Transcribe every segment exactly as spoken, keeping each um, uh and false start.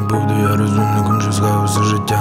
буду я розумником, що схавав все життя.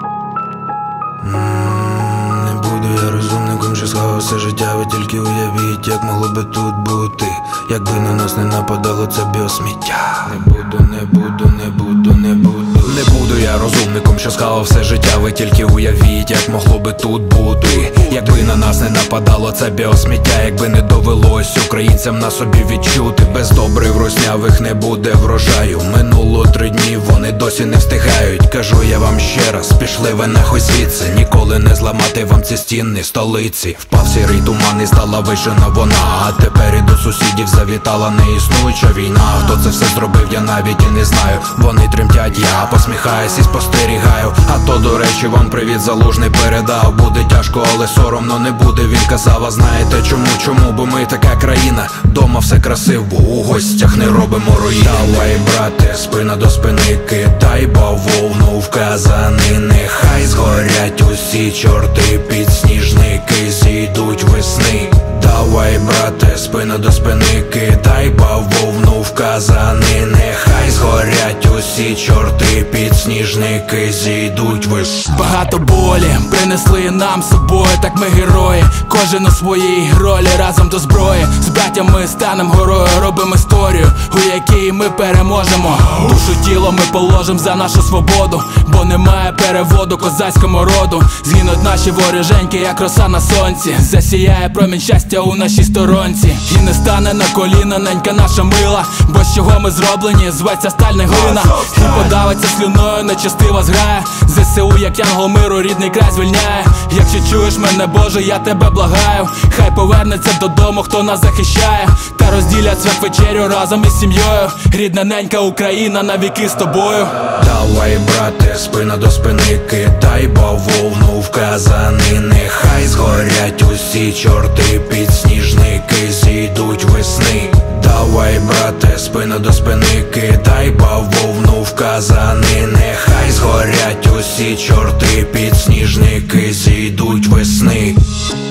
М-м, Не буду я розумником, що схавав все життя. Ви тільки уявіть, як могло би тут бути, якби на нас не нападало це біосміття. Не буду, не буду, не буду, не буду. Не буду я розумником, що схавав все життя. Ви тільки уявіть, як могло би тут бути, якби на нас не нападало це біосміття. Якби не довелось українцям на собі відчути, без добрив руснявих не буде врожаю. Минуло три дні, вони досі не встигають. Кажу я вам ще раз, пішли ви нахуй звідси. Ніколи не зламати вам ці стіни столиці. Впав сірий туман і стала вишена вона, а тепер і до сусідів завітала неіснуюча війна. Хто це все зробив, я навіть і не знаю. Вони тремтять, я посміхаюсь і спостерігаю. А то, до речі, вам привіт Залужний передав. Буде тяжко, але соромно не буде, він казав. А знаєте чому? Чому? Бо ми така країна, дома все красиво, у гостях не робимо руїни. Давай, брате, спина до спини кидай бавовну в казани. Нехай згорять усі чорти, підсніжники зійдуть весни. Давай, брате, спина до спини кидай бавовну в казани. Нехай згорять усі чорти, підсніжники зійдуть весни. Багато болі принесли нам з собою, так ми герої. Кожен у своїй ролі, разом до зброї. З браттями станем горою, робимо історію, у якій ми переможемо. Душу тіло ми положим за нашу свободу, бо немає переводу козацькому роду. Згинуть наші вороженьки, як роса на сонці. Засіяє промінь щастя у нашій сторонці. І не стане на коліна ненька наша мила, бо з чого ми зроблені, зветься сталь не глина. І подавиться слюною нечестива зграя. ЗСУ, як янгол миру, рідний край звільняє. Якщо чуєш мене, Боже, я тебе благаю, хай повернеться додому, хто нас захищає. Та розділять святвечерю разом із сім'єю. Рідна ненька Україна навіки з тобою. Давай, брате, спина до спини кидай бавовну в казани. Нехай згорять усі чорти, підсніжники зійдуть весни. Давай, брате, спина до спини кидай бавовну в казани. Нехай згорять усі чорти, підсніжники зійдуть весни.